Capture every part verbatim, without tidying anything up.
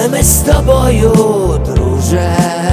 коли ми з тобою, друже,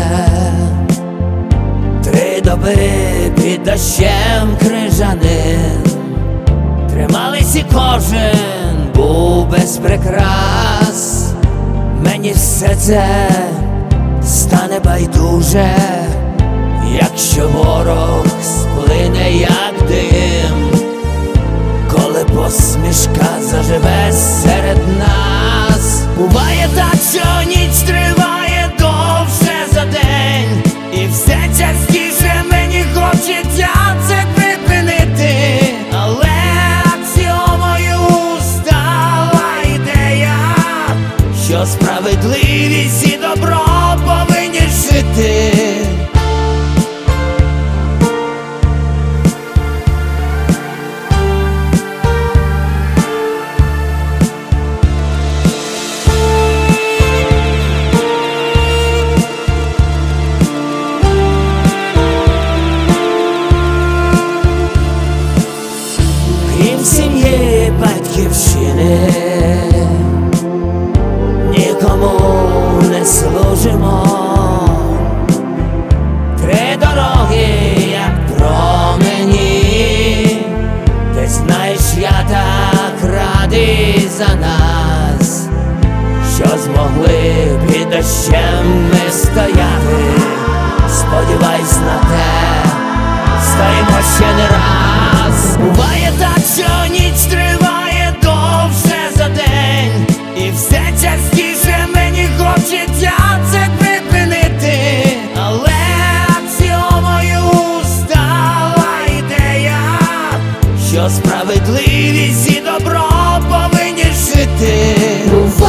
три доби під дощем крижаним тримались, і кожен був без прикрас. Мені все це стане байдуже, якщо ворог сплине, як дим, коли посмішка заживе серед нас. Буває так, що ніч триває довше за день, і все частіше мені хочеться це припинити, але аксіомою стала ідея, що справедливість і добро повинні жити. Крім сім'ї, батьківщини, нікому не служимо. Три дороги, як промені, ти знаєш, я так радий за нас, що змогли під дощем ми стояти. Сподіваюсь на те, стоїмо ще не раз. Буває так, що ніч триває довше за день, і все частіше мені хочеться це припинити, але аксіомою стала ідея, що справедливість і добро повинні жити.